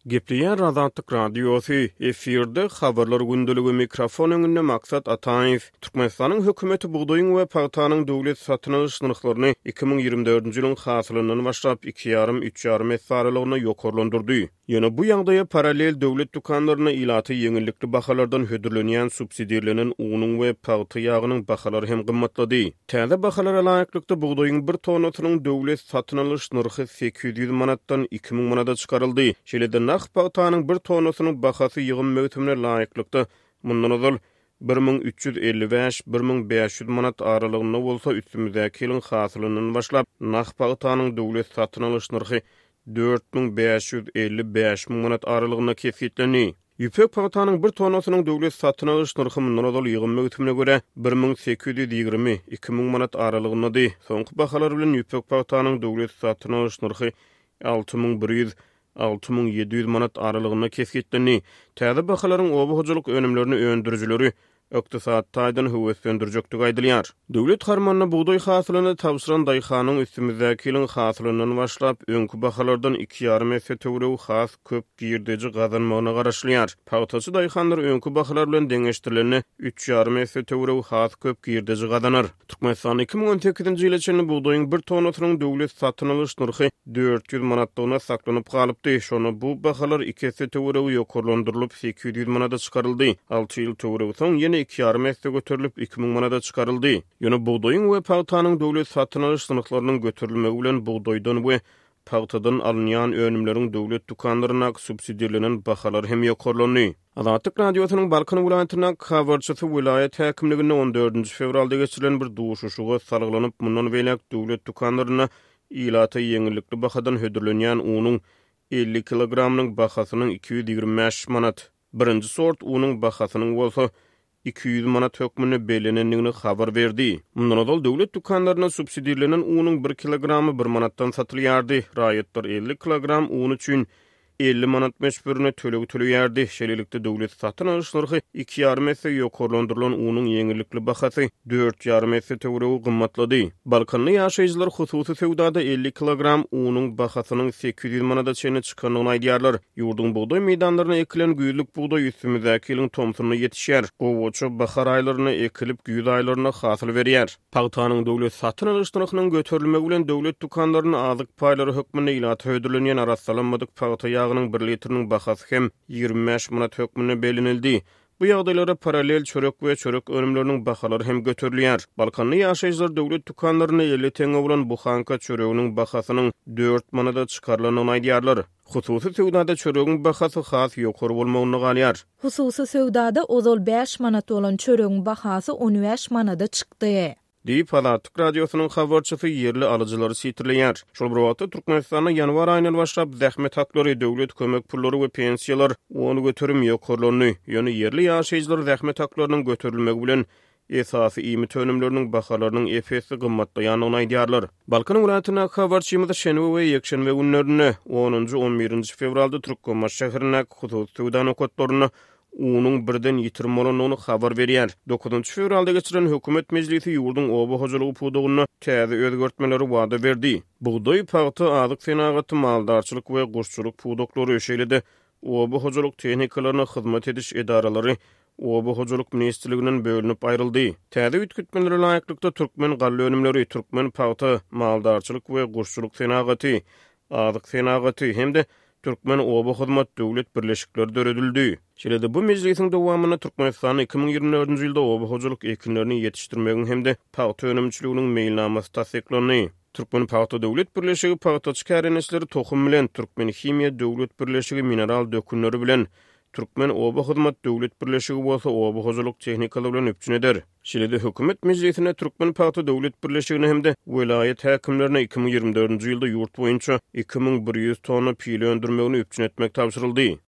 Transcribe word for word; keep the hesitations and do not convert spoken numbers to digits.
Gepliýän Razatlyk Radiosu efirde habarlar gündüligi mikrofon öňünde maksat Ataýew. Türkmenistanyň hökümeti buğdoýyň we paýtanyň döwlet satyn alyş narhlaryny iki ming ýigrimä dördünji ýylyň hasylyndan başlap iki ýarym üç ýarym hektarlygyna ýokarlandyrdy. Ýöne bu ýagdaýa paralel döwlet dukanlaryna ilaty ýeňillikli bahalardan hödürlenýän subsidiýalanyň unyň we paýta ýagynyň bahalary hem gymmatlady. Täze bahalara laýyklykda buğdoýyň bir tonasynyň döwlet satyn alyş narhy sekiz ýüz manatdan iki ming manata çykaryldy. Şeýle naq paýtanyň bir tonasynyň bahasy ýygyn möhtemine laýyklykda mundan öňe bir ming üç ýüz elli beş - bir ming beş ýüz manat aralygynda bolsa üstümizdäki ýylyň hasylyndan başlap naq paýtanyň döwlet satyn alyş narhy dört ming beş ýüz elli beş ming manat aralygyna kesiplenýär. Ýüpek paýtanyň bir tonasynyň döwlet satyn alyş narhy mundan öňe ýygyn möhtemine göre bir ming sekiz ýüz ýygrimi - iki ming manat aralygyndady. Soňky bahalar bilen ýüpek paýtanyň döwlet satyn alyş narhy alty ming bir ýüz alty ming ýedi ýüz manat aralygyna kesiplenýär. Täze bahalaryň oba hojalyk önümlerini öndürüjileri öktisatdaýdan höwetlendirjekdigi aýdylýar. Döwlet harmanyna buğdoý hasylyny tapşyran daýhanyň üstümizdäki ýylyň hasylyndan başlap öňkü bahalardan iki ýarym esse töwregi has köp girdeji gazanmagyna garaşlýar. Paýtaçy daýhanlar öňkü bahalar bilen deňeşdirileni üç ýarym esse töwregi has köp girdeji gazanar. Türkmenistan iki ming on sekizinji ýyla çenli buğdoýyň bir tonasynyň döwlet satyn alyş narhy dört ýüz manatdan saklanyp galypdy. Şonu bu bahalar iki esse töwregi ýokarlandyrylyp sekiz ýüz manata çykaryldy. alty ýyl töwregi soň ýene iki ýarym esse göterilip iki ming manata çykaryldy. Ýöne buğdoýyň we paýtanyň döwlet satyn alyş narhlarynyň göterilmegi bilen buğdoýdan we paýtadan alynýan önümleriň döwlet dukanlaryna subsidiýalanyň bahalary hem ýokarlandy. Azatlyk Radiosynyň Balkan vilayatyna habarçysy vilayet häkimligine on dördünji fevralda geçirilen bir duşuşuga salgylanyp mundan welek döwlet dukanlaryna ilaty ýeňillikli bahadan hödürlenýän unyň elli kilogramynyň bahasynyň iki ýüz ýygrimi beş manat. Birinji sort unyň bahasynyň bolsa iki ýüz manat hökmüne belenendigini habar berdi. Mundan öňe döwlet dukanlaryna subsidiýalanyň unyň bir kilogramy bir manatdan satylýardy. Raýatlar elli kilogram un üçin elli manat meşburuna töleg töleýärdi. Şeýlelikde döwlet satyn alyş narhy iki ýarym esse ýokarlandyrylan unyň ýeňillikli bahasy dört ýarym esse töwregi gymmatlady. Balkanly ýaşaýjylar hususy sewdada elli kilogram unyň bahasynyň sekiz ýüz manata çenli çykanyny aýdýarlar. Ýurdun buğdoý meýdanlaryna ekilen güýzlük buğdoý üstümizdäki ýylyň tomsunyna ýetişýär. Gowaçy bahar aýlaryna ekilip güýz aýlaryna hasyl berýär. Paýtanyň döwlet satyn alyş narhynyň göterilmegi bilen döwlet dukanlaryna azyk paýlary hökmüne ilaty hödürlenýän arassalanmadyk paýta ýagynyň bir litriniň bahasy hem ýygrimi beş manat hökmüne belenildi. Bu ýagdaýlara paralel çörek we çörek önümleriniň bahalary hem göterilýär. Balkanly ýaşaýjylar döwlet dukanlaryna elli teňe bolan bu hanka çöreginiň bahasynyň dört manata çykarylanyny aýdýarlar. Hususy sewdada çöregiň bahasy has ýokary bolmagyny galýar. Hususy sewdada ozal beş manat bolan çöregiň bahasy on beş manata çykdy. Diýip Azatlyk Radiosynyň habarçysy ýerli alyjylary sitirleýär. Şol bir wagtda Türkmenistanda ýanwar aýyndan başlap zähmet haklary, döwlet kömek pullary we pensiýalar ony göterim ýokarlandy. Ýöne ýerli ýaşaýjylar zähmet haklarynyň göterilmegi bilen esasy iýmit önümleriniň bahalarynyň efesi gymmatlaýanyny aýdýarlar. Balkan vilayatyna habarçymyz şenwe we ýekşenbe günlerine onunji on birinji fevralda Türkmenistan şäherine hususy sewda nokatlaryna unyň birden ýitirme bolanyny habar berýär. dokuzunji fevralda geçirilen hökümet mejlisi ýurdun oba hojalygy pudugyna täze özgertmeleri wada berdi. Buğdoý paýta azyk senagaty maldarçylyk we guşçuluk pudoklary öşeýledi. Oba hojalyk tehnikalaryna hyzmat ediş edaralary oba hojalyk ministrliginden bölünip aýryldy. Täze ütkütmeleri laýyklykda türkmen gally önümleri, türkmen paýta maldarçylyk we guşçuluk senagaty, azyk senagaty hemde Türkmen oba hyzmat döwlet birleşikleri döredildi. Şeýle bu mejlisiň dowamyna Türkmenistan iki ming ýigrimä dördünji ýylda oba hojalyk ekinlerini ýetişdirmegi hemde paýta önümçiliginiň meýilnamasy tasdiklandy. Türkmen paýta döwlet birleşigi paýtaçy kärenişleri tohum bilen Türkmen himiýa döwlet birleşigi mineral dökünleri bilen Türkmen oba hyzmat döwlet birleşigi bolsa oba hojalyk tehnikalary bilen öpçün eder. Şeýle hökümet mejlisine Türkmen paýta döwlet birleşigine hemde vilayet häkimlerine iki ming ýigrimä dördünji ýylda ýurt boýunça iki ming bir ýüz tonna pili öndürmegini öpçün etmek tapşyryldy.